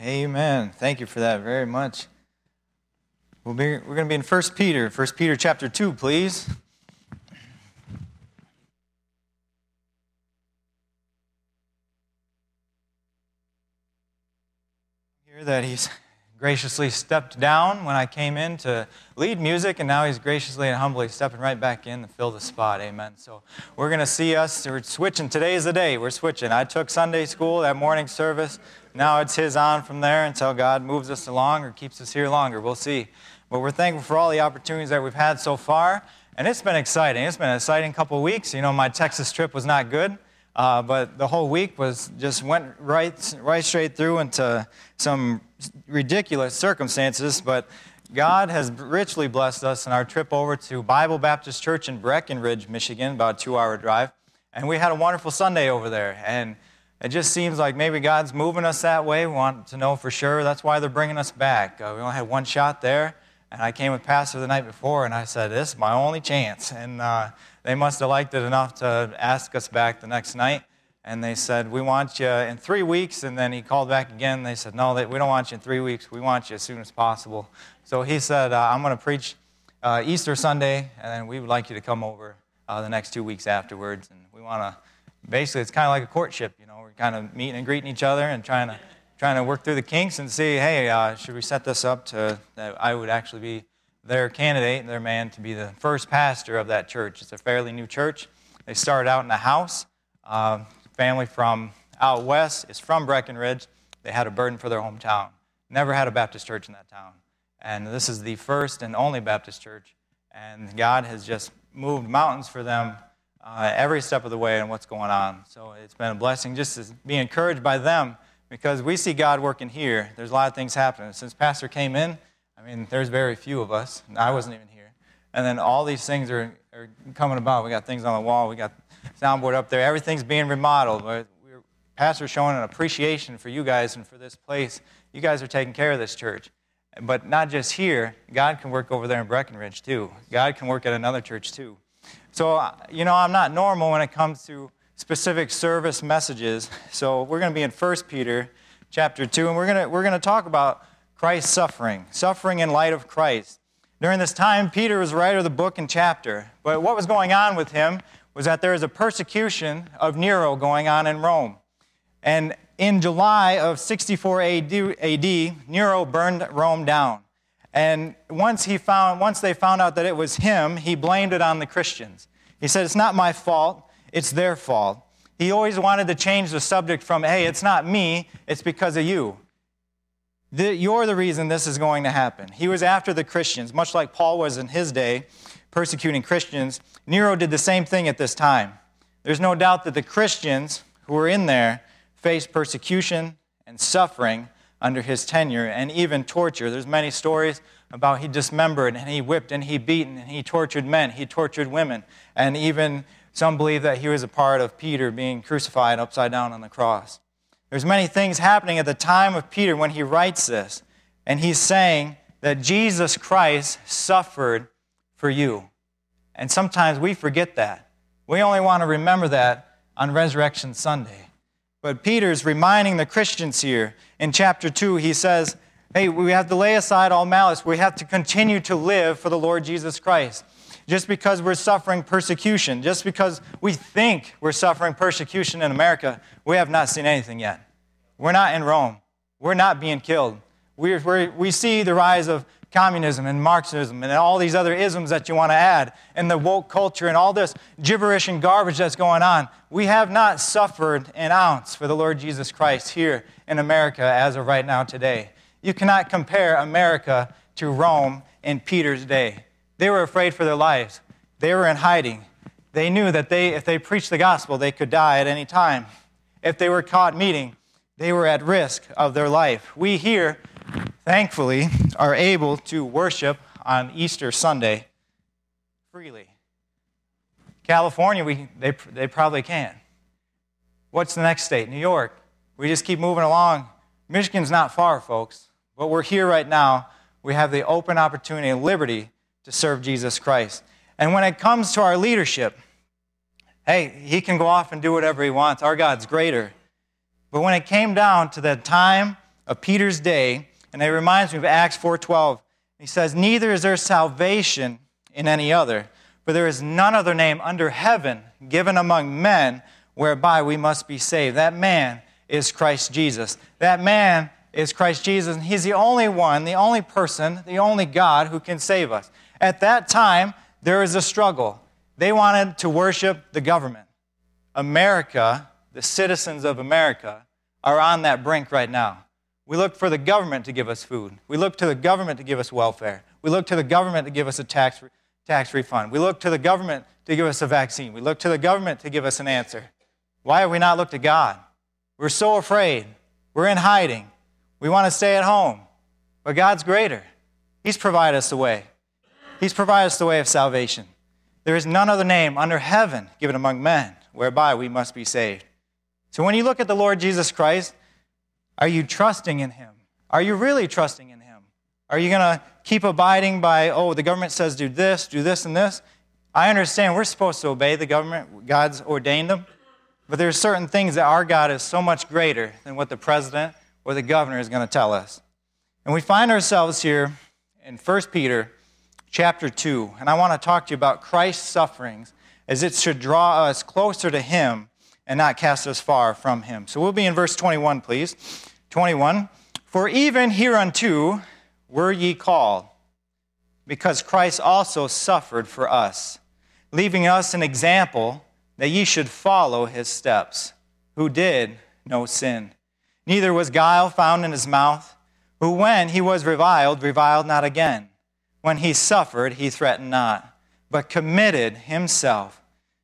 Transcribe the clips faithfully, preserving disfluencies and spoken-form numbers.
Amen. Thank you for that very much. We'll be, we're going to be in First Peter. First Peter chapter two, please. Here that he's graciously stepped down when I came in to lead music, and now he's graciously and humbly stepping right back in to fill the spot. Amen. So we're going to see us. We're switching. Today is the day. We're switching. I took Sunday school, that morning service. Now it's his on from there until God moves us along or keeps us here longer. We'll see. But we're thankful for all the opportunities that we've had so far, and it's been exciting. It's been an exciting couple of weeks. You know, my Texas trip was not good. Uh, but the whole week was just went right, right straight through into some ridiculous circumstances. But God has richly blessed us in our trip over to Bible Baptist Church in Breckenridge, Michigan, about a two-hour drive. And we had a wonderful Sunday over there. And it just seems like maybe God's moving us that way. We want to know for sure. That's why they're bringing us back. Uh, we only had one shot there. And I came with Pastor the night before, and I said, this is my only chance. And uh, they must have liked it enough to ask us back the next night. And they said, we want you in three weeks. And then he called back again. They said, no, we don't want you in three weeks. We want you as soon as possible. So he said, uh, I'm going to preach uh, Easter Sunday, and then we would like you to come over uh, the next two weeks afterwards. And we want to, basically, it's kind of like a courtship. You know, we're kind of meeting and greeting each other and trying to trying to work through the kinks and see, hey, uh, should we set this up to that I would actually be their candidate, their man, to be the first pastor of that church. It's a fairly new church. They started out in a house. Uh, family from out west is from Breckenridge. They had a burden for their hometown. Never had a Baptist church in that town. And this is the first and only Baptist church. And God has just moved mountains for them uh, every step of the way in what's going on. So it's been a blessing just to be encouraged by them, because we see God working here. There's a lot of things happening. Since Pastor came in, I mean, there's very few of us. I wasn't even here. And then all these things are, are coming about. We got things on the wall. We got soundboard up there. Everything's being remodeled. We're, Pastor's showing an appreciation for you guys and for this place. You guys are taking care of this church. But not just here. God can work over there in Breckenridge, too. God can work at another church, too. So, you know, I'm not normal when it comes to specific service messages. So we're going to be in First Peter chapter two, and we're going to we're going to talk about Christ's suffering, suffering in light of Christ. During this time, Peter was the writer of the book and chapter. But what was going on with him was that there was a persecution of Nero going on in Rome. And in July of sixty-four A D, Nero burned Rome down. And once he found once they found out that it was him, he blamed it on the Christians. He said, it's not my fault. It's their fault. He always wanted to change the subject from, hey, it's not me, it's because of you. The, you're the reason this is going to happen. He was after the Christians, much like Paul was in his day, persecuting Christians. Nero did the same thing at this time. There's no doubt that the Christians who were in there faced persecution and suffering under his tenure, and even torture. There's many stories about he dismembered, and he whipped, and he beaten, and he tortured men, he tortured women, and even some believe that he was a part of Peter being crucified upside down on the cross. There's many things happening at the time of Peter when he writes this, and he's saying that Jesus Christ suffered for you. And sometimes we forget that. We only want to remember that on Resurrection Sunday. But Peter's reminding the Christians here in chapter two, he says, hey, we have to lay aside all malice. We have to continue to live for the Lord Jesus Christ. Just because we're suffering persecution, just because we think we're suffering persecution in America, we have not seen anything yet. We're not in Rome. We're not being killed. We're, we're, we see the rise of communism and Marxism and all these other isms that you want to add, and the woke culture and all this gibberish and garbage that's going on. We have not suffered an ounce for the Lord Jesus Christ here in America as of right now today. You cannot compare America to Rome in Peter's day. They were afraid for their lives. They were in hiding. They knew that they, if they preached the gospel, they could die at any time. If they were caught meeting, they were at risk of their life. We here, thankfully, are able to worship on Easter Sunday freely. California, we, they, they probably can't. What's the next state? New York. We just keep moving along. Michigan's not far, folks. But we're here right now. We have the open opportunity and liberty to serve Jesus Christ. And when it comes to our leadership, hey, he can go off and do whatever he wants. Our God's greater. But when it came down to the time of Peter's day, and it reminds me of Acts four twelve. He says, "Neither is there salvation in any other, for there is none other name under heaven given among men whereby we must be saved." That man is Christ Jesus. That man is Christ Jesus, and he's the only one, the only person, the only God who can save us. At that time, there was a struggle. They wanted to worship the government. America, the citizens of America, are on that brink right now. We look for the government to give us food. We look to the government to give us welfare. We look to the government to give us a tax, tax refund. We look to the government to give us a vaccine. We look to the government to give us an answer. Why have we not looked to God? We're so afraid. We're in hiding. We want to stay at home. But God's greater. He's provided us the way. He's provided us the way of salvation. There is none other name under heaven given among men whereby we must be saved. So when you look at the Lord Jesus Christ, are you trusting in Him? Are you really trusting in Him? Are you going to keep abiding by, oh, the government says do this, do this and this? I understand we're supposed to obey the government. God's ordained them. But there's certain things that our God is so much greater than what the president or the governor is going to tell us. And we find ourselves here in First Peter chapter two. And I want to talk to you about Christ's sufferings as it should draw us closer to Him and not cast us far from Him. So we'll be in verse twenty-one, please. twenty-one. "For even hereunto were ye called, because Christ also suffered for us, leaving us an example that ye should follow His steps, who did no sin. Neither was guile found in His mouth, who when He was reviled, reviled not again. When He suffered, He threatened not, but committed Himself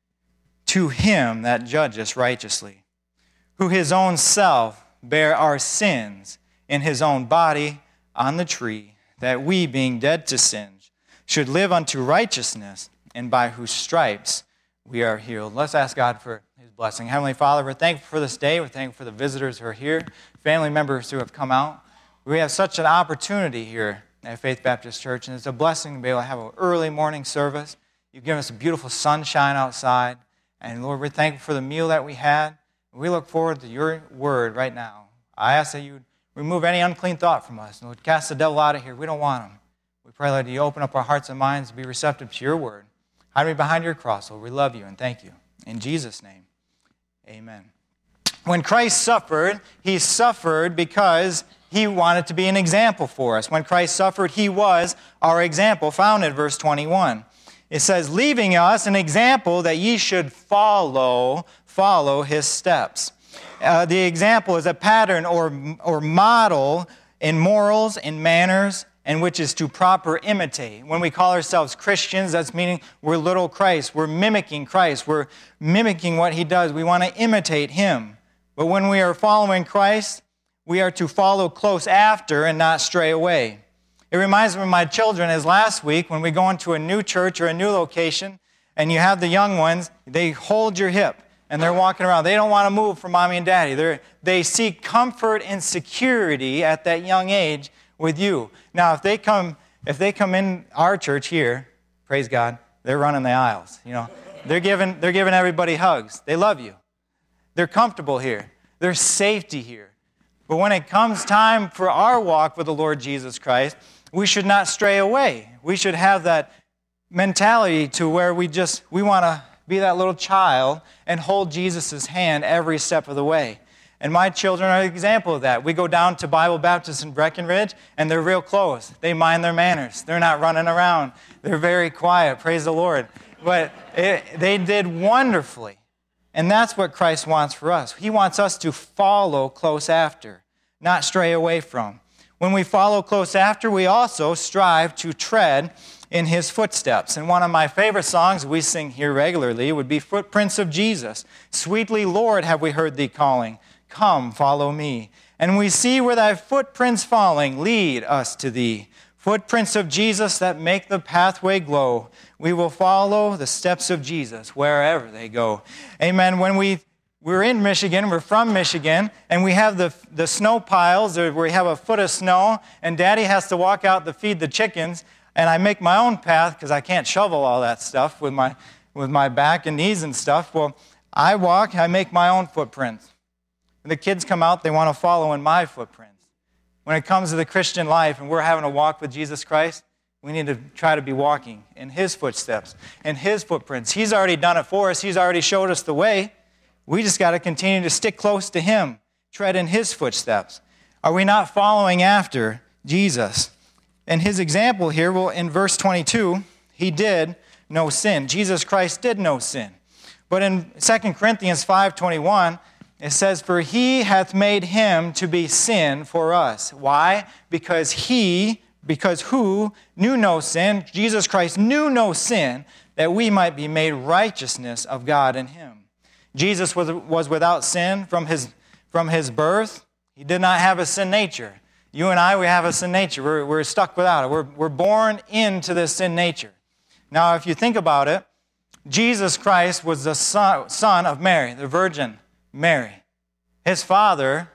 to Him that judgeth righteously, who His own self bare our sins in His own body on the tree, that we, being dead to sin, should live unto righteousness, and by whose stripes we are healed." Let's ask God for His blessing. Heavenly Father, we're thankful for this day. We're thankful for the visitors who are here, family members who have come out. We have such an opportunity here at Faith Baptist Church, and it's a blessing to be able to have an early morning service. You've given us a beautiful sunshine outside. And Lord, we're thankful for the meal that we had. We look forward to your word right now. I ask that you remove any unclean thought from us. Lord, cast the devil out of here. We don't want him. We pray, Lord, that you open up our hearts and minds to be receptive to your word. Hide me behind your cross, Lord. We love you and thank you. In Jesus' name, amen. When Christ suffered, He suffered because He wanted to be an example for us. When Christ suffered, He was our example, found in verse twenty-one. It says, "Leaving us an example that ye should follow, follow His steps." Uh, the example is a pattern or, or model in morals, in manners, and which is to proper imitate. When we call ourselves Christians, that's meaning we're little Christ. We're mimicking Christ. We're mimicking what He does. We want to imitate Him. But when we are following Christ, we are to follow close after and not stray away. It reminds me of my children as last week when we go into a new church or a new location and you have the young ones, they hold your hip and they're walking around. They don't want to move from mommy and daddy. They're, they seek comfort and security at that young age with you. Now, if they come, if they come in our church here, praise God, they're running the aisles. You know, they're giving, they're giving everybody hugs. They love you. They're comfortable here. There's safety here. But when it comes time for our walk with the Lord Jesus Christ, we should not stray away. We should have that mentality to where we just, we want to be that little child and hold Jesus' hand every step of the way. And my children are an example of that. We go down to Bible Baptist in Breckenridge, and they're real close. They mind their manners. They're not running around. They're very quiet. Praise the Lord. But it, they did wonderfully. And that's what Christ wants for us. He wants us to follow close after, not stray away from. When we follow close after, we also strive to tread in His footsteps. And one of my favorite songs we sing here regularly would be Footprints of Jesus. Sweetly, Lord, have we heard Thee calling. Come, follow me. And we see where Thy footprints falling lead us to Thee. Footprints of Jesus that make the pathway glow. We will follow the steps of Jesus wherever they go. Amen. When we, we're in Michigan, we're from Michigan, and we have the, the snow piles where we have a foot of snow, and Daddy has to walk out to feed the chickens, and I make my own path because I can't shovel all that stuff with my, with my back and knees and stuff. Well, I walk, I make my own footprints. And the kids come out, they want to follow in my footprints. When it comes to the Christian life and we're having a walk with Jesus Christ, we need to try to be walking in His footsteps, in His footprints. He's already done it for us. He's already showed us the way. We just got to continue to stick close to Him, tread in His footsteps. Are we not following after Jesus? And His example here, well, in verse twenty-two, He did no sin. Jesus Christ did no sin. But in Second Corinthians five twenty-one, it says, "For He hath made Him to be sin for us." Why? Because He, because who knew no sin, Jesus Christ knew no sin, that we might be made righteousness of God in Him. Jesus was, was without sin from his, from his birth. He did not have a sin nature. You and I, we have a sin nature. We're, we're stuck without it. We're, we're born into this sin nature. Now, if you think about it, Jesus Christ was the son, son of Mary, the Virgin Mary. His father,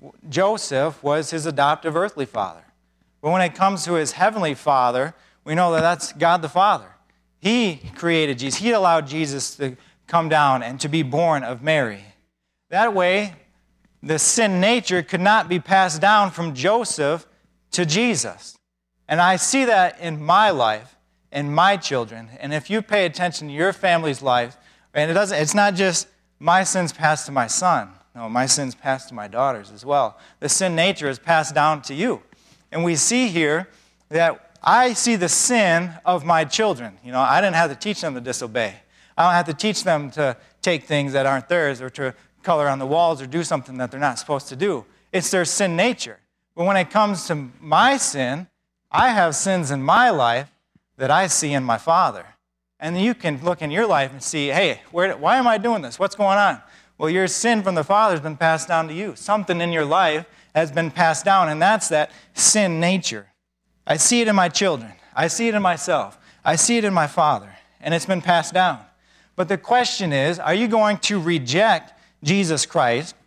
Joseph, was his adoptive earthly father. But when it comes to His heavenly Father, we know that that's God the Father. He created Jesus. He allowed Jesus to come down and to be born of Mary. That way, the sin nature could not be passed down from Joseph to Jesus. And I see that in my life, in my children. And if you pay attention to your family's life, and it doesn't, it's not just my sins passed to my son. No, my sins passed to my daughters as well. The sin nature is passed down to you. And we see here that I see the sin of my children. You know, I didn't have to teach them to disobey. I don't have to teach them to take things that aren't theirs or to color on the walls or do something that they're not supposed to do. It's their sin nature. But when it comes to my sin, I have sins in my life that I see in my father. And you can look in your life and see, hey, where, why am I doing this? What's going on? Well, your sin from the father has been passed down to you. Something in your life has been passed down, and that's that sin nature. I see it in my children. I see it in myself. I see it in my father, and it's been passed down. But the question is, are you going to reject Jesus Christ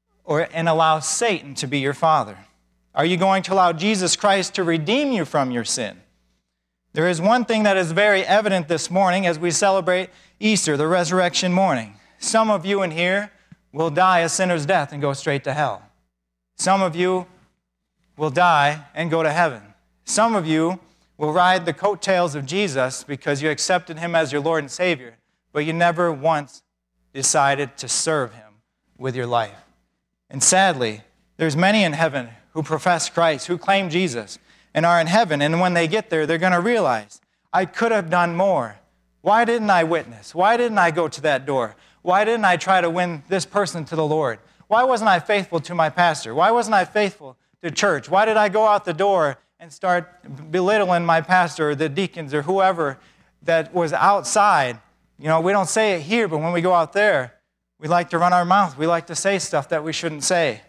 or and allow Satan to be your father? Are you going to allow Jesus Christ to redeem you from your sin? There is one thing that is very evident this morning as we celebrate Easter, the resurrection morning. Some of you in here will die a sinner's death and go straight to hell. Some of you will die and go to heaven. Some of you will ride the coattails of Jesus because you accepted Him as your Lord and Savior, but you never once decided to serve Him with your life. And sadly, there's many in heaven who profess Christ, who claim Jesus, and are in heaven, and when they get there, they're going to realize, I could have done more. Why didn't I witness? Why didn't I go to that door? Why didn't I try to win this person to the Lord? Why wasn't I faithful to my pastor? Why wasn't I faithful to church? Why did I go out the door and start belittling my pastor or the deacons or whoever that was outside? You know, we don't say it here, but when we go out there, we like to run our mouth. We like to say stuff that we shouldn't say.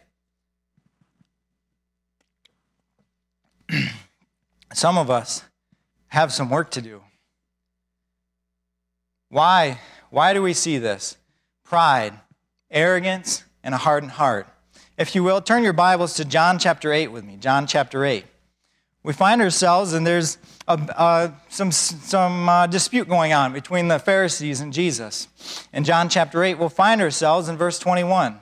Some of us have some work to do. Why? Why do we see this? Pride, arrogance, and a hardened heart. If you will, turn your Bibles to John chapter eight with me. John chapter eight. We find ourselves, and there's a, uh, some, some uh, dispute going on between the Pharisees and Jesus. In John chapter eight, we'll find ourselves in verse twenty-one.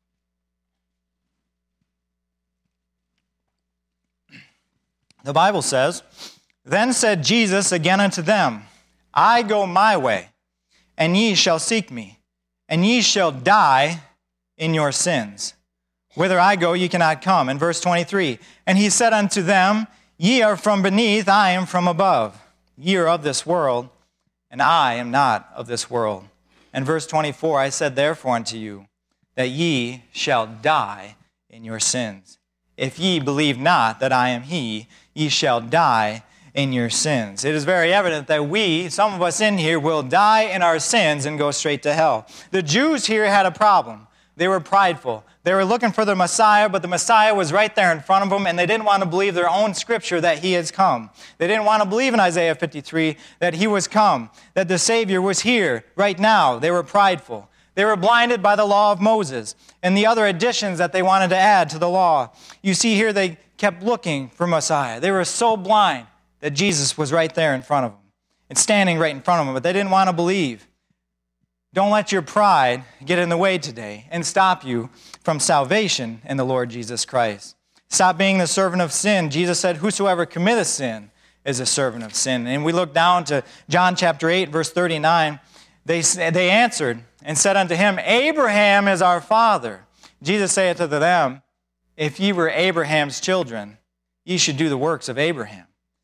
The Bible says, Then said Jesus again unto them, I go my way, and ye shall seek me, and ye shall die in your sins. Whither I go, ye cannot come. In verse twenty-three, And he said unto them, Ye are from beneath, I am from above. Ye are of this world, and I am not of this world. And verse twenty-four, I said therefore unto you, that ye shall die in your sins. If ye believe not that I am he, ye shall die in your sins. It is very evident that we, some of us in here, will die in our sins and go straight to hell. The Jews here had a problem. They were prideful. They were looking for the Messiah, but the Messiah was right there in front of them, and they didn't want to believe their own scripture that he has come. They didn't want to believe in Isaiah fifty-three that he was come, that the Savior was here right now. They were prideful. They were blinded by the law of Moses and the other additions that they wanted to add to the law. You see here they kept looking for Messiah. They were so blind that Jesus was right there in front of them and standing right in front of them, but they didn't want to believe. Don't let your pride get in the way today and stop you from salvation in the Lord Jesus Christ. Stop being the servant of sin. Jesus said, whosoever committeth sin is a servant of sin. And we look down to John chapter eight, verse thirty-nine. They, they answered and said unto him, Abraham is our father. Jesus saith unto them, if ye were Abraham's children, ye should do the works of Abraham.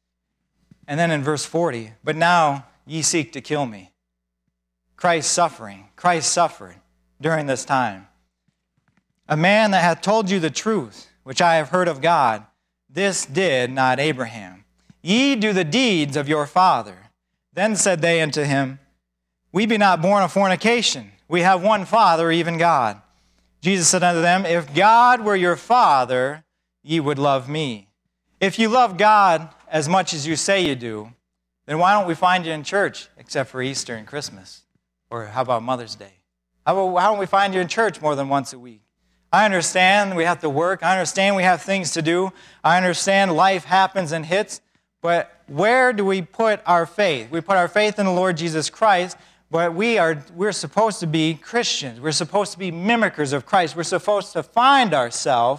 And then in verse forty, but now ye seek to kill me. Christ suffering. Christ suffered during this time. A man that hath told you the truth, which I have heard of God, this did not Abraham. Ye do the deeds of your father. Then said they unto him, we be not born of fornication. We have one Father, even God. Jesus said unto them, if God were your Father, ye would love me. If you love God as much as you say you do, then why don't we find you in church except for Easter and Christmas? Or how about Mother's Day? How, about, how don't we find you in church more than once a week? I understand we have to work. I understand we have things to do. I understand life happens and hits. But where do we put our faith? We put our faith in the Lord Jesus Christ. But we are, we're supposed to be Christians. We're supposed to be mimickers of Christ. We're supposed to find ourselves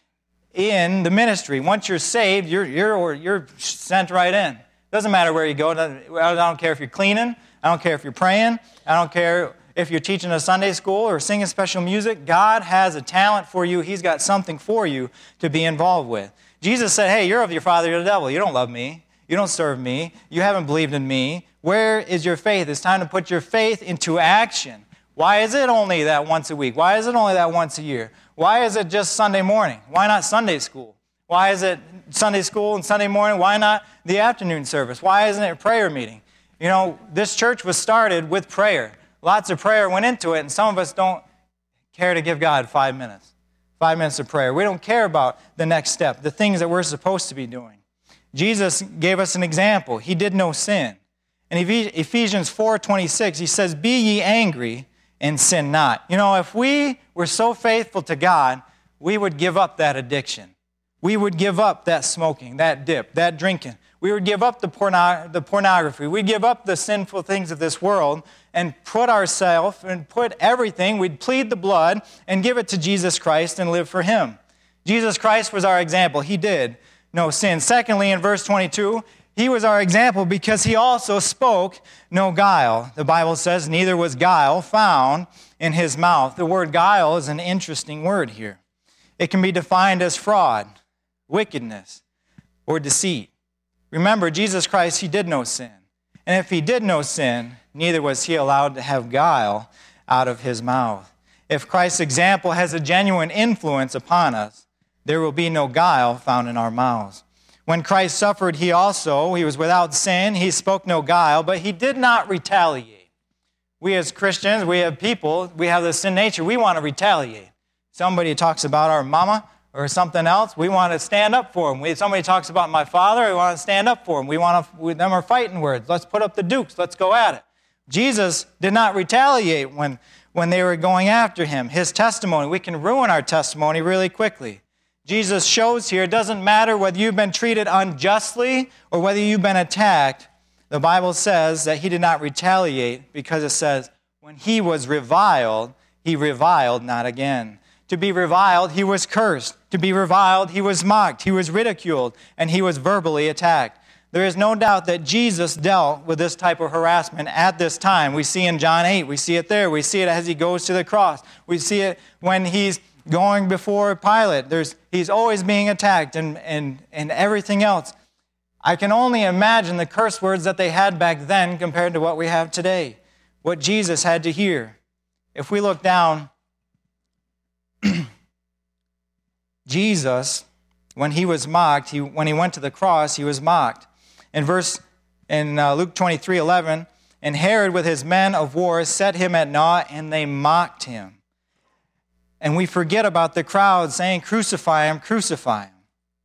in the ministry. Once you're saved, you're, you're, you're sent right in. Doesn't matter where you go. I don't care if you're cleaning. I don't care if you're praying. I don't care if you're teaching a Sunday school or singing special music. God has a talent for you. He's got something for you to be involved with. Jesus said, hey, you're of your father, you're the devil. You don't love me. You don't serve me. You haven't believed in me. Where is your faith? It's time to put your faith into action. Why is it only that once a week? Why is it only that once a year? Why is it just Sunday morning? Why not Sunday school? Why is it Sunday school and Sunday morning? Why not the afternoon service? Why isn't it a prayer meeting? You know, this church was started with prayer. Lots of prayer went into it, and some of us don't care to give God five minutes. Five minutes of prayer. We don't care about the next step, the things that we're supposed to be doing. Jesus gave us an example. He did no sin. In Ephesians four twenty-six, he says, be ye angry and sin not. You know, if we were so faithful to God, we would give up that addiction. We would give up that smoking, that dip, that drinking. We would give up the, porno- the pornography. We'd give up the sinful things of this world and put ourselves and put everything, we'd plead the blood and give it to Jesus Christ and live for him. Jesus Christ was our example. He did no sin. Secondly, in verse twenty-two, he was our example because he also spoke no guile. The Bible says, neither was guile found in his mouth. The word guile is an interesting word here. It can be defined as fraud, wickedness, or deceit. Remember, Jesus Christ, he did no sin. And if he did no sin, neither was he allowed to have guile out of his mouth. If Christ's example has a genuine influence upon us, there will be no guile found in our mouths. When Christ suffered, he also, he was without sin, he spoke no guile, but he did not retaliate. We as Christians, we have people, we have this sin nature, we want to retaliate. Somebody talks about our mama or something else, we want to stand up for them. We, somebody talks about my father, we want to stand up for him. We want to, we, them are fighting words. Let's put up the dukes, let's go at it. Jesus did not retaliate when, when they were going after him. His testimony, we can ruin our testimony really quickly. Jesus shows here, it doesn't matter whether you've been treated unjustly or whether you've been attacked. The Bible says that he did not retaliate because it says, when he was reviled, he reviled not again. To be reviled, he was cursed. To be reviled, he was mocked. He was ridiculed, and he was verbally attacked. There is no doubt that Jesus dealt with this type of harassment at this time. We see in John eight, we see it there. We see it as he goes to the cross. We see it when he's going before Pilate. There's, he's always being attacked and, and, and everything else. I can only imagine the curse words that they had back then compared to what we have today, what Jesus had to hear. If we look down, Jesus, when he was mocked, he, when he went to the cross, he was mocked. In verse in uh, Luke twenty-three eleven, and Herod with his men of war set him at naught, and they mocked him. And we forget about the crowd saying, crucify him, crucify him.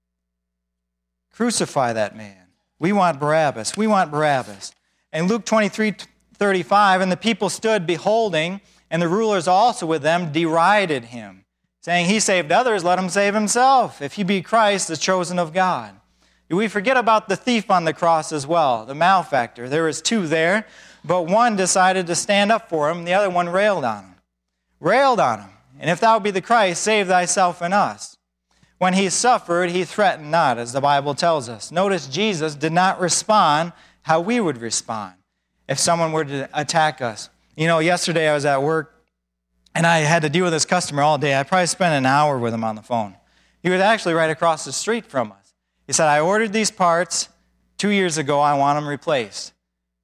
Crucify that man. We want Barabbas. We want Barabbas. And Luke twenty-three thirty-five, and the people stood beholding, and the rulers also with them derided him, saying, he saved others, let him save himself, if he be Christ, the chosen of God. Do we forget about the thief on the cross as well, the malefactor? There was two there, but one decided to stand up for him, the other one railed on him. Railed on him. And if thou be the Christ, save thyself and us. When he suffered, he threatened not, as the Bible tells us. Notice Jesus did not respond how we would respond if someone were to attack us. You know, yesterday I was at work, and I had to deal with this customer all day. I probably spent an hour with him on the phone. He was actually right across the street from us. He said, I ordered these parts two years ago. I want them replaced.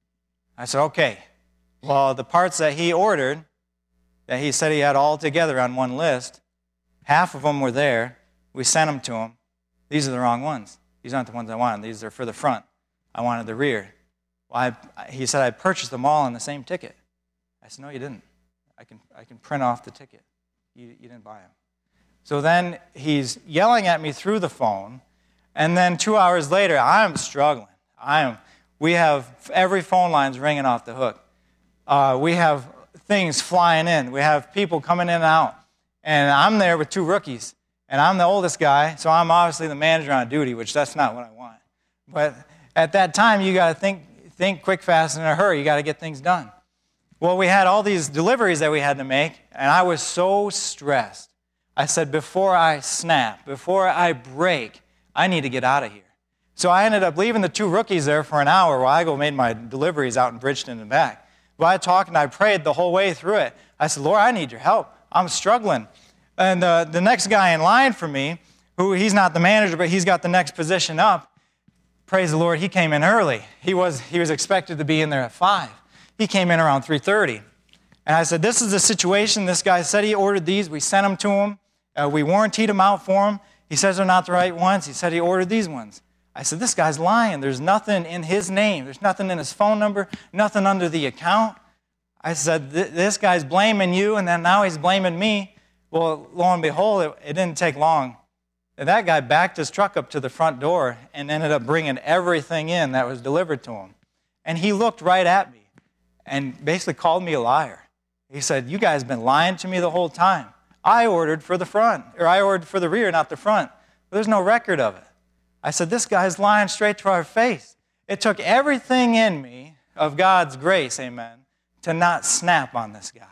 I said, okay. Well, the parts that he ordered, that he said he had all together on one list, half of them were there. We sent them to him. These are the wrong ones. These aren't the ones I wanted. These are for the front. I wanted the rear. Well, I, he said I purchased them all on the same ticket. I said, no, you didn't. I can, I can print off the ticket. You, you didn't buy them. So then he's yelling at me through the phone, and then two hours later, I'm struggling. I am. We have every phone line's ringing off the hook. Uh, we have things flying in. We have people coming in and out. And I'm there with two rookies. And I'm the oldest guy, so I'm obviously the manager on duty, which that's not what I want. But at that time, you got to think think quick, fast, and in a hurry. You got to get things done. Well, we had all these deliveries that we had to make, and I was so stressed. I said, before I snap, before I break, I need to get out of here. So I ended up leaving the two rookies there for an hour while I go made my deliveries out in Bridgeton and back. But I talked and I prayed the whole way through it. I said, Lord, I need your help. I'm struggling. And uh, the next guy in line for me, who he's not the manager, but he's got the next position up, praise the Lord, he came in early. He was, he was expected to be in there at five. He came in around three thirty. And I said, this is the situation. This guy said he ordered these. We sent them to him. Uh, we warrantied them out for him. He says they're not the right ones. He said he ordered these ones. I said, this guy's lying. There's nothing in his name. There's nothing in his phone number, nothing under the account. I said, this guy's blaming you, and then now he's blaming me. Well, lo and behold, it, it didn't take long. That guy backed his truck up to the front door and ended up bringing everything in that was delivered to him. And he looked right at me and basically called me a liar. He said, you guys have been lying to me the whole time. I ordered for the front, or I ordered for the rear, not the front. But there's no record of it. I said, this guy's lying straight to our face. It took everything in me of God's grace, amen, to not snap on this guy.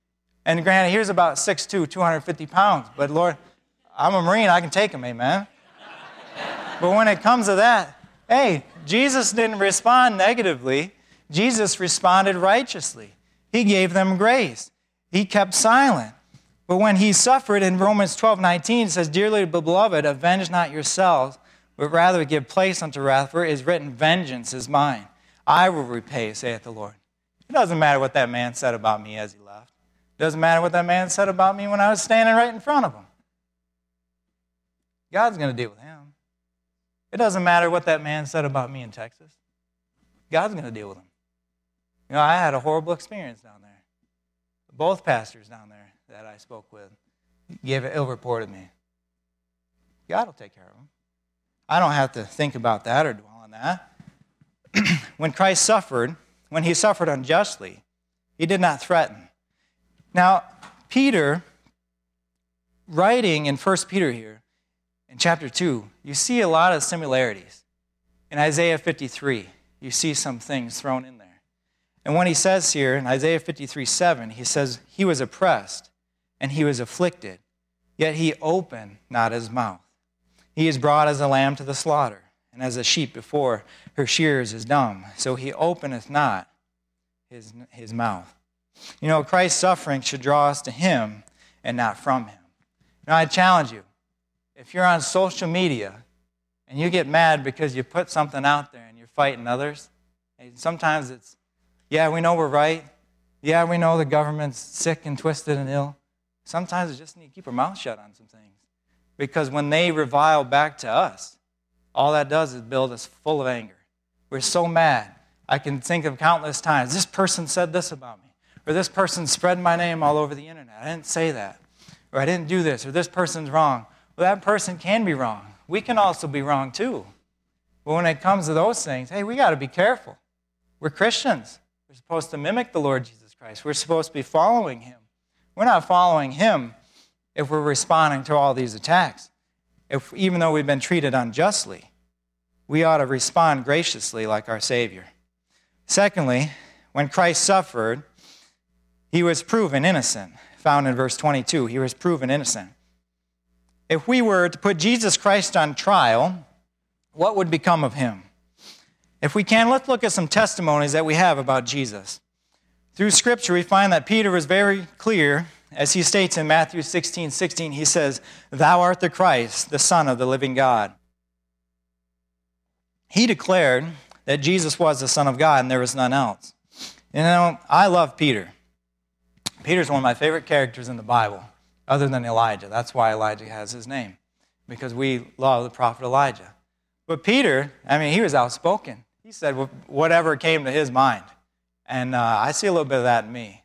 And granted, he was about six two, two hundred fifty pounds. But Lord, I'm a Marine, I can take him, amen. But when it comes to that, hey, Jesus didn't respond negatively. Jesus responded righteously. He gave them grace. He kept silent. But when he suffered in Romans twelve nineteen, it says, dearly beloved, avenge not yourselves, but rather give place unto wrath, for it is written, vengeance is mine. I will repay, saith the Lord. It doesn't matter what that man said about me as he left. It doesn't matter what that man said about me when I was standing right in front of him. God's going to deal with him. It doesn't matter what that man said about me in Texas. God's going to deal with him. You know, I had a horrible experience down there. Both pastors down there that I spoke with gave an ill report of me. God will take care of them. I don't have to think about that or dwell on that. When Christ suffered, when he suffered unjustly, he did not threaten. Now, Peter, writing in First Peter here, in chapter two, you see a lot of similarities. In Isaiah fifty-three, you see some things thrown in there. And when he says here, in Isaiah fifty-three seven, he says, he was oppressed and he was afflicted, yet he opened not his mouth. He is brought as a lamb to the slaughter, and as a sheep before her shearers is dumb, so he openeth not his, his mouth. You know, Christ's suffering should draw us to him and not from him. Now, I challenge you, if you're on social media and you get mad because you put something out there and you're fighting others, and sometimes it's, yeah, we know we're right. Yeah, we know the government's sick and twisted and ill. Sometimes we just need to keep our mouth shut on some things. Because when they revile back to us, all that does is build us full of anger. We're so mad. I can think of countless times, this person said this about me. Or this person spread my name all over the internet. I didn't say that. Or I didn't do this. Or this person's wrong. Well, that person can be wrong. We can also be wrong too. But when it comes to those things, hey, we got to be careful. We're Christians. We're supposed to mimic the Lord Jesus Christ. We're supposed to be following him. We're not following him if we're responding to all these attacks. If, even though we've been treated unjustly, we ought to respond graciously like our Savior. Secondly, when Christ suffered, he was proven innocent. Found in verse twenty-two, he was proven innocent. if we were to put Jesus Christ on trial, what would become of him? If we can, let's look at some testimonies that we have about Jesus. Through Scripture, we find that Peter was very clear, as he states in Matthew sixteen sixteen, he says, "Thou art the Christ, the Son of the living God." He declared that Jesus was the Son of God and there was none else. You know, I love Peter. Peter's one of my favorite characters in the Bible, other than Elijah. That's why Elijah has his name, because we love the prophet Elijah. But Peter, I mean, he was outspoken. He said whatever came to his mind. And uh, I see a little bit of that in me.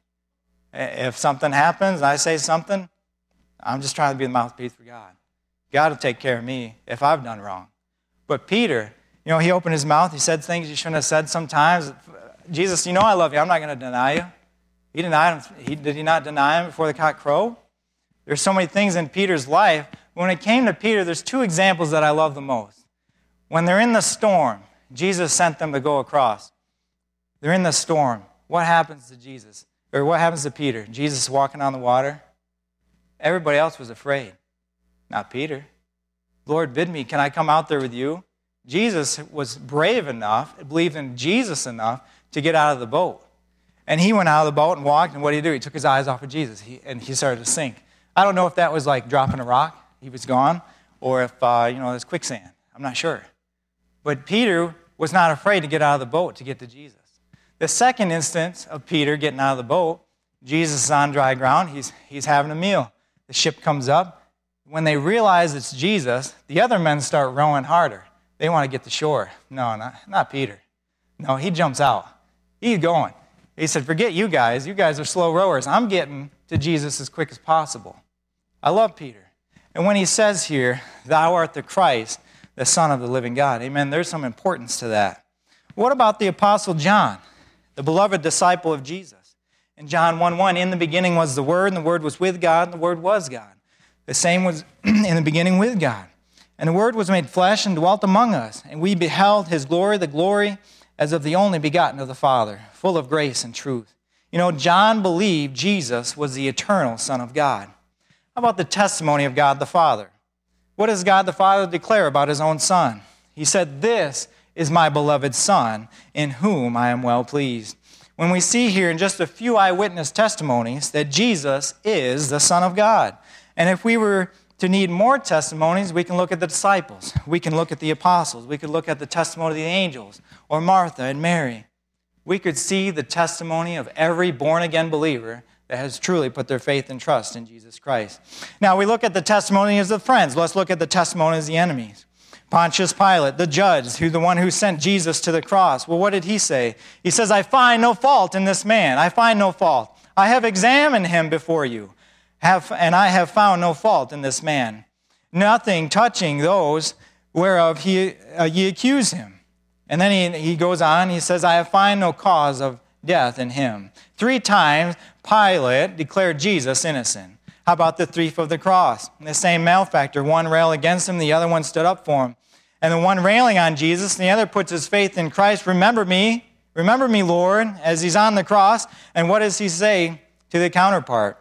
If something happens, I say something, I'm just trying to be the mouthpiece for God. God will take care of me if I've done wrong. But Peter, you know, he opened his mouth. He said things he shouldn't have said sometimes. Jesus, you know I love you. I'm not going to deny you. He denied him. He, did he not deny him before the cock crowed? There's so many things in Peter's life. When it came to Peter, there's two examples that I love the most. When they're in the storm, Jesus sent them to go across. They're in the storm. What happens to Jesus? Or what happens to Peter? Jesus walking on the water. Everybody else was afraid. Not Peter. Lord, bid me, can I come out there with you? Jesus was brave enough, believed in Jesus enough to get out of the boat. And he went out of the boat and walked, and what did he do? He took his eyes off of Jesus, he, and he started to sink. I don't know if that was like dropping a rock, he was gone, or if, uh, you know, there's quicksand. I'm not sure. But Peter was not afraid to get out of the boat to get to Jesus. The second instance of Peter getting out of the boat, Jesus is on dry ground, he's, he's having a meal. The ship comes up. When they realize it's Jesus, the other men start rowing harder. They want to get to shore. No, not, not Peter. No, he jumps out. He's going. He said, forget you guys. You guys are slow rowers. I'm getting to Jesus as quick as possible. I love Peter. And when he says here, thou art the Christ, the Son of the living God, amen, there's some importance to that. What about the Apostle John, the beloved disciple of Jesus? In John one one, in the beginning was the Word, and the Word was with God, and the Word was God. The same was in the beginning with God. And the Word was made flesh and dwelt among us, and we beheld his glory, the glory as of the only begotten of the Father, full of grace and truth. You know, John believed Jesus was the eternal Son of God. How about the testimony of God the Father? What does God the Father declare about his own Son? He said, this is my beloved Son, in whom I am well pleased. When we see here in just a few eyewitness testimonies that Jesus is the Son of God. And if we were to need more testimonies, we can look at the disciples. We can look at the apostles. We could look at the testimony of the angels, or Martha and Mary. We could see the testimony of every born-again believer that has truly put their faith and trust in Jesus Christ. Now, we look at the testimonies of friends. Let's look at the testimonies of the enemies. Pontius Pilate, the judge, who the one who sent Jesus to the cross. Well, what did he say? He says, I find no fault in this man. I find no fault. I have examined him before you. Have, and I have found no fault in this man, nothing touching those whereof he, uh, ye accuse him. And then he, he goes on, he says, I have found no cause of death in him. Three times Pilate declared Jesus innocent. How about the thief of the cross? The same malefactor, one railed against him, the other one stood up for him. And the one railing on Jesus, and the other puts his faith in Christ. Remember me, remember me, Lord, as he's on the cross. And what does he say to the counterpart?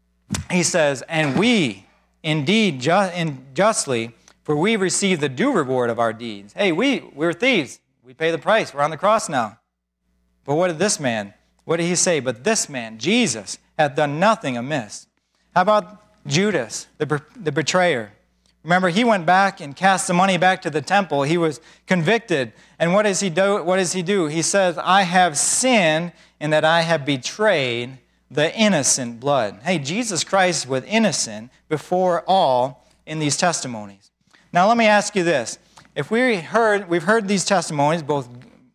He says, and we indeed ju- in justly, for we receive the due reward of our deeds. Hey, we, we're thieves. We pay the price. We're on the cross now. But what did this man, what did he say? But this man, Jesus, hath done nothing amiss. How about Judas, the, the betrayer? Remember, he went back and cast the money back to the temple. He was convicted. And what does he do? What does he do? He says, I have sinned in that I have betrayed the innocent blood. Hey, Jesus Christ was innocent before all in these testimonies. Now let me ask you this. If we heard, we've heard these testimonies, both,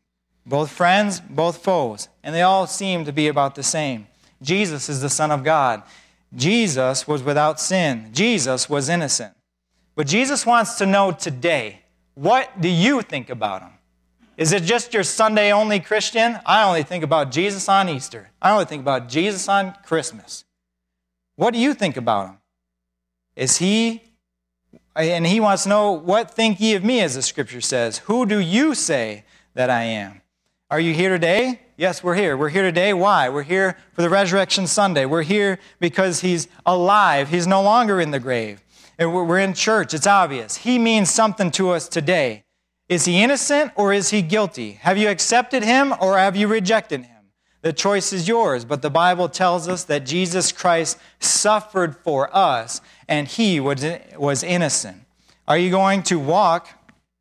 both friends, both foes, and they all seem to be about the same. Jesus is the Son of God. Jesus was without sin. Jesus was innocent. But Jesus wants to know today, what do you think about him? Is it just your Sunday-only Christian? I only think about Jesus on Easter. I only think about Jesus on Christmas. What do you think about him? Is he, and he wants to know, what think ye of me, as the Scripture says? Who do you say that I am? Are you here today? Yes, we're here. We're here today. Why? We're here for the Resurrection Sunday. We're here because he's alive. He's no longer in the grave. And we're we're in church. It's obvious. He means something to us today. Is he innocent or is he guilty? Have you accepted him or have you rejected him? The choice is yours, but the Bible tells us that Jesus Christ suffered for us and he was, was innocent. Are you going to walk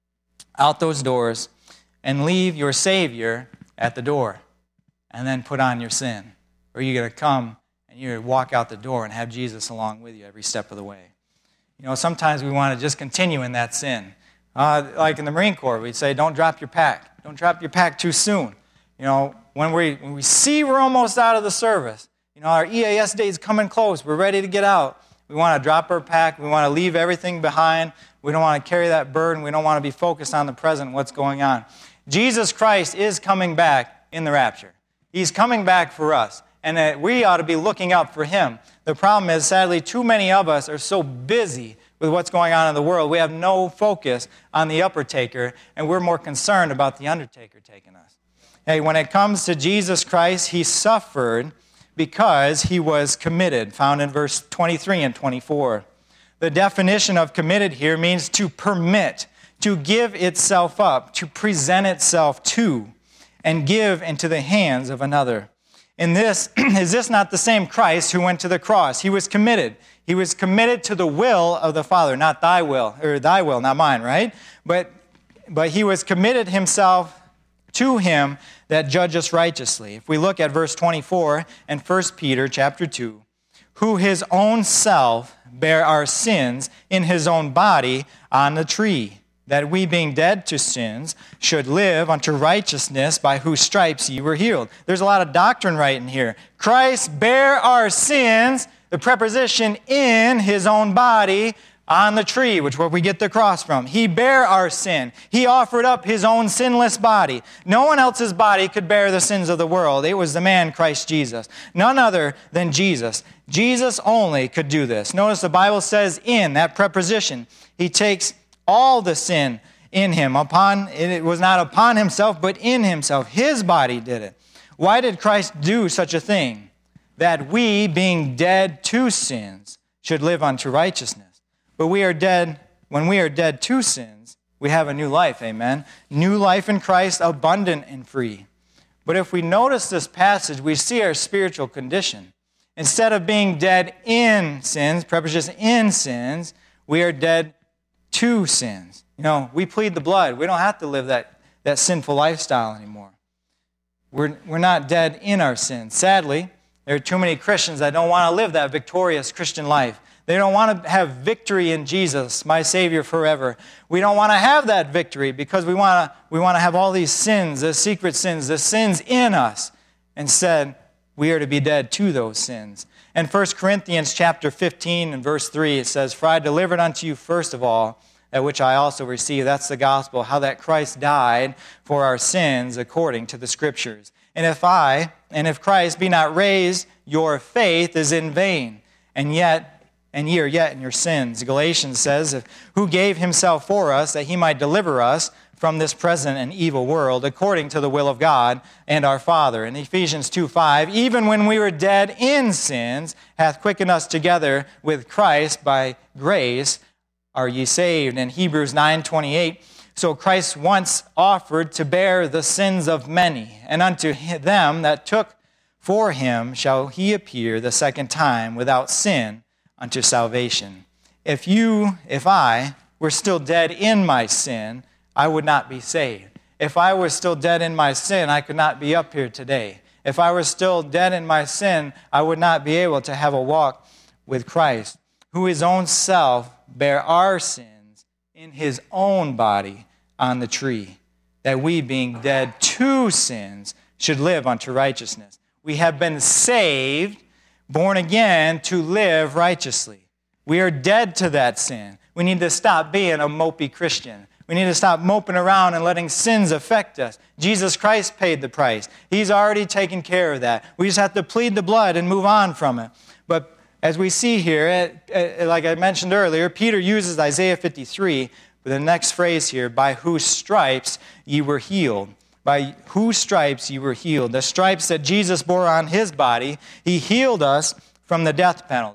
out those doors and leave your Savior at the door and then put on your sin? Or are you going to come and you're going to walk out the door and have Jesus along with you every step of the way? You know, sometimes we want to just continue in that sin. Uh, like in the Marine Corps, we'd say, don't drop your pack. Don't drop your pack too soon. You know, when we, when we see we're almost out of the service, you know, our E A S day is coming close, we're ready to get out. We want to drop our pack. We want to leave everything behind. We don't want to carry that burden. We don't want to be focused on the present, what's going on. Jesus Christ is coming back in the rapture. He's coming back for us, and that we ought to be looking up for him. The problem is, sadly, too many of us are so busy with what's going on in the world, we have no focus on the upper taker, and we're more concerned about the undertaker taking us. Hey, when it comes to Jesus Christ, he suffered because he was committed, found in verse twenty-three and twenty-four. The definition of committed here means to permit, to give itself up, to present itself to, and give into the hands of another. In this, is this not the same Christ who went to the cross? He was committed. He was committed to the will of the Father, not thy will, or thy will, not mine, right? But, but he was committed himself to him that judges righteously. If we look at verse twenty-four in First Peter chapter two, who his own self bare our sins in his own body on the tree, that we being dead to sins should live unto righteousness, by whose stripes ye were healed. There's a lot of doctrine right in here. Christ bare our sins, the preposition in his own body on the tree, which is where we get the cross from. He bare our sin. He offered up his own sinless body. No one else's body could bear the sins of the world. It was the man Christ Jesus. None other than Jesus. Jesus only could do this. Notice the Bible says in, that preposition. He takes all the sin in him. Upon it was not upon himself, but in himself. His body did it. Why did Christ do such a thing? That we, being dead to sins, should live unto righteousness. But we are dead, when we are dead to sins, we have a new life, amen? New life in Christ, abundant and free. But if we notice this passage, we see our spiritual condition. Instead of being dead in sins, preposition in sins, we are dead to sins. You know, we plead the blood. We don't have to live that, that sinful lifestyle anymore. We're, we're not dead in our sins. Sadly, there are too many Christians that don't want to live that victorious Christian life. They don't want to have victory in Jesus, my Savior forever. We don't want to have that victory because we want to, we want to have all these sins, the secret sins, the sins in us. Instead, we are to be dead to those sins. In First Corinthians chapter fifteen and verse three, it says, For I delivered unto you first of all, that which I also received. That's the gospel, how that Christ died for our sins according to the Scriptures. And if I, and if Christ be not raised, your faith is in vain, and yet, and ye are yet in your sins. Galatians says, who gave himself for us, that he might deliver us from this present and evil world, according to the will of God and our Father. In Ephesians two five, even when we were dead in sins, hath quickened us together with Christ, by grace are ye saved. In Hebrews nine twenty-eight, so Christ once offered to bear the sins of many, and unto them that took for him shall he appear the second time without sin unto salvation. If you, if I, were still dead in my sin, I would not be saved. If I were still dead in my sin, I could not be up here today. If I were still dead in my sin, I would not be able to have a walk with Christ, who his own self bare our sins in his own body on the tree, that we, being dead to sins, should live unto righteousness. We have been saved, born again, to live righteously. We are dead to that sin. We need to stop being a mopey Christian. We need to stop moping around and letting sins affect us. Jesus Christ paid the price. He's already taken care of that. We just have to plead the blood and move on from it. But as we see here, like I mentioned earlier, Peter uses Isaiah fifty-three with the next phrase here, by whose stripes ye were healed. By whose stripes ye were healed. The stripes that Jesus bore on his body, he healed us from the death penalty.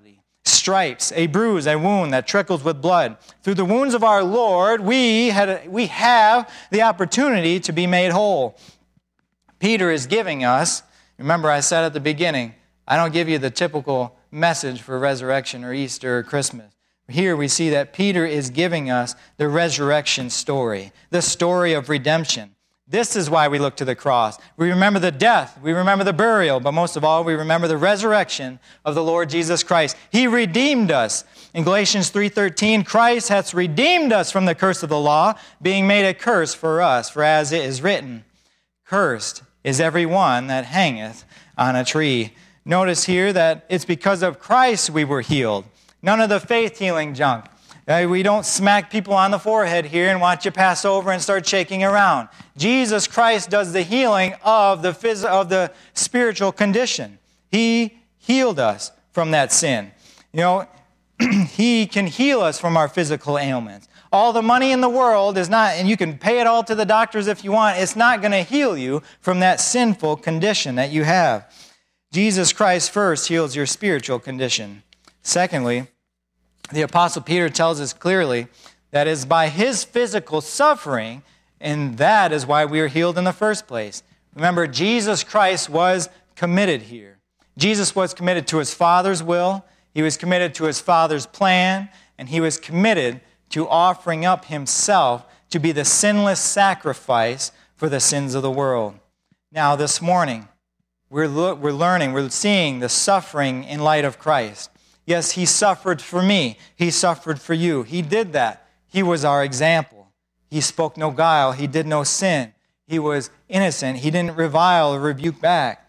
stripes, a bruise, a wound that trickles with blood. Through the wounds of our Lord, we, had, we have the opportunity to be made whole. Peter is giving us, remember I said at the beginning, I don't give you the typical message for resurrection or Easter or Christmas. Here we see that Peter is giving us the resurrection story, the story of redemption. This is why we look to the cross. We remember the death, we remember the burial, but most of all, we remember the resurrection of the Lord Jesus Christ. He redeemed us. In Galatians three thirteen, Christ hath redeemed us from the curse of the law, being made a curse for us. For as it is written, cursed is every one that hangeth on a tree. Notice here that it's because of Christ we were healed. None of the faith healing junk. Uh, we don't smack people on the forehead here and watch you pass over and start shaking around. Jesus Christ does the healing of the phys- of the spiritual condition. He healed us from that sin. You know, He can heal us from our physical ailments. All the money in the world is not, and you can pay it all to the doctors if you want, it's not going to heal you from that sinful condition that you have. Jesus Christ first heals your spiritual condition. Secondly, the Apostle Peter tells us clearly that it's by his physical suffering, and that is why we are healed in the first place. Remember, Jesus Christ was committed here. Jesus was committed to his Father's will, he was committed to his Father's plan, and he was committed to offering up himself to be the sinless sacrifice for the sins of the world. Now, this morning, we're, lo- we're learning, we're seeing the suffering in light of Christ. Yes, he suffered for me. He suffered for you. He did that. He was our example. He spoke no guile. He did no sin. He was innocent. He didn't revile or rebuke back.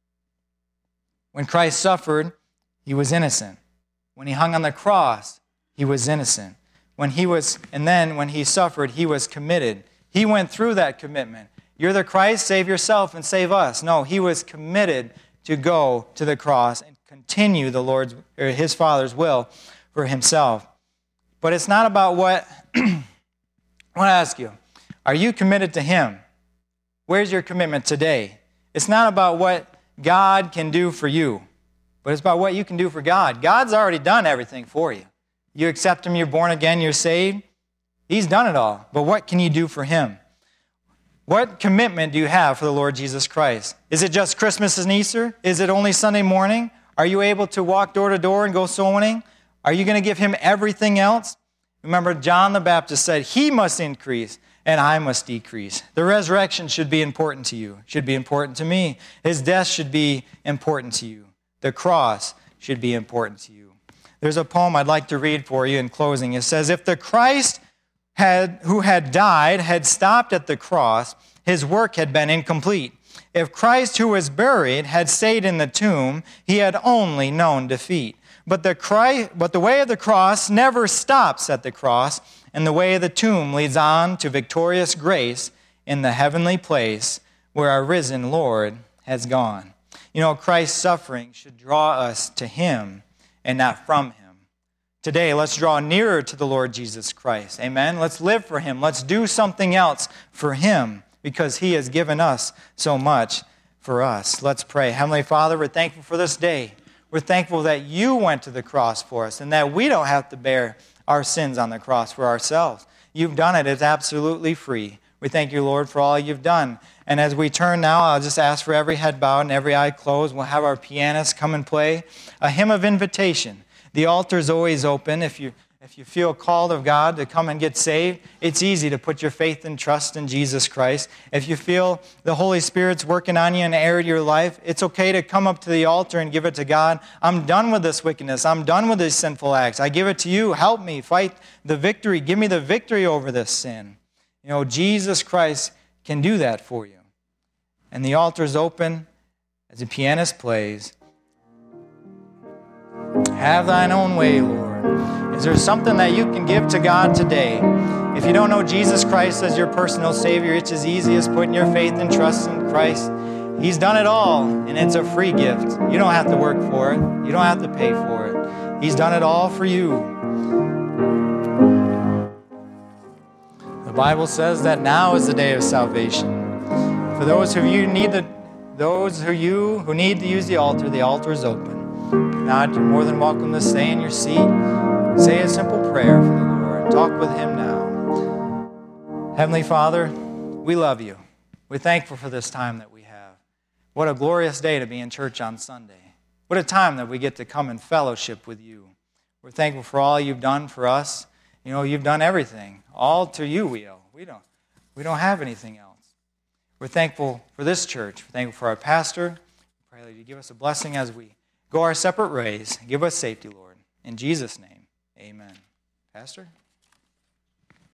When Christ suffered, he was innocent. When he hung on the cross, he was innocent. When he was, and then when he suffered, he was committed. He went through that commitment. You're the Christ, save yourself and save us. No, he was committed to go to the cross and continue the Lord's or his Father's will for himself. But it's not about what I want to ask you. Are you committed to him? Where's your commitment today? It's not about what God can do for you, but it's about what you can do for God. God's already done everything for you. You accept him, you're born again, you're saved. He's done it all. But what can you do for him? What commitment do you have for the Lord Jesus Christ? Is it just Christmas and Easter? Is it only Sunday morning? Are you able to walk door to door and go soul winning? Are you going to give him everything else? Remember, John the Baptist said, he must increase and I must decrease. The resurrection should be important to you, should be important to me. His death should be important to you. The cross should be important to you. There's a poem I'd like to read for you in closing. It says, if the Christ had, who had died had stopped at the cross, his work had been incomplete. If Christ who was buried had stayed in the tomb, he had only known defeat. But the, Christ, but the way of the cross never stops at the cross, and the way of the tomb leads on to victorious grace in the heavenly place where our risen Lord has gone. You know, Christ's suffering should draw us to him and not from him. Today, let's draw nearer to the Lord Jesus Christ. Amen? Let's live for him. Let's do something else for him because he has given us so much for us. Let's pray. Heavenly Father, we're thankful for this day. We're thankful that you went to the cross for us and that we don't have to bear our sins on the cross for ourselves. You've done it. It's absolutely free. We thank you, Lord, for all you've done. And as we turn now, I'll just ask for every head bowed and every eye closed. We'll have our pianist come and play a hymn of invitation. The altar's always open. If you if you feel called of God to come and get saved, it's easy to put your faith and trust in Jesus Christ. If you feel the Holy Spirit's working on you in an area of your life, it's okay to come up to the altar and give it to God. I'm done with this wickedness. I'm done with these sinful acts. I give it to you. Help me fight the victory. Give me the victory over this sin. You know, Jesus Christ can do that for you. And the altar's open as the pianist plays. Have thine own way, Lord. Is there something that you can give to God today? If you don't know Jesus Christ as your personal Savior, it's as easy as putting your faith and trust in Christ. He's done it all, and it's a free gift. You don't have to work for it. You don't have to pay for it. He's done it all for you. The Bible says that now is the day of salvation. For those who you need the, those who you who need to use the altar, the altar is open. If not, you're more than welcome to stay in your seat. Say a simple prayer for the Lord. Talk with him now. Heavenly Father, we love you. We're thankful for this time that we have. What a glorious day to be in church on Sunday. What a time that we get to come and fellowship with you. We're thankful for all you've done for us. You know, you've done everything. All to you we owe. We don't, we don't have anything else. We're thankful for this church. We're thankful for our pastor. We pray that you give us a blessing as we go our separate ways. Give us safety, Lord. In Jesus' name, amen. Pastor?